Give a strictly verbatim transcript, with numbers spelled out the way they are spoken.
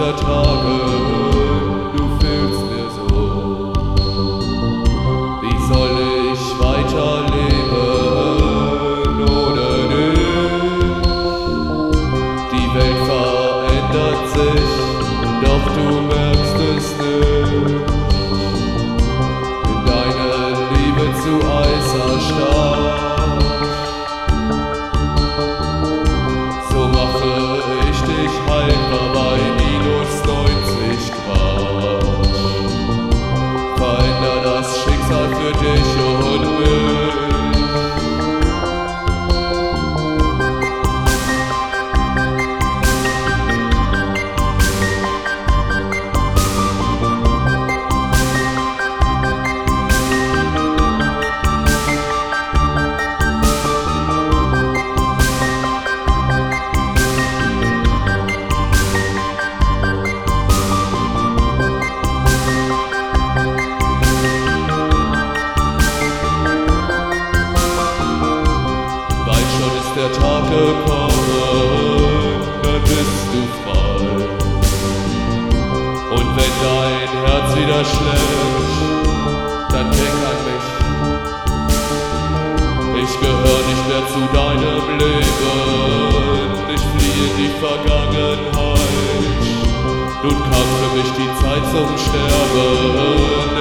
ertragen, du fehlst mir so. Wie soll ich weiterleben ohne dich? Die Welt verändert sich, doch du merkst es nicht. Bin deine Liebe zu Eis erstarrt. So mache ich dich haltbar bei minus neunzig Grad. Veränder das Schicksal für dich und mich. Der Tag gekommen, dann bist du frei. Und wenn dein Herz wieder schlägt, dann denk an mich. Ich gehör nicht mehr zu deinem Leben, ich fliehe die Vergangenheit. Nun kam für mich die Zeit zum Sterben.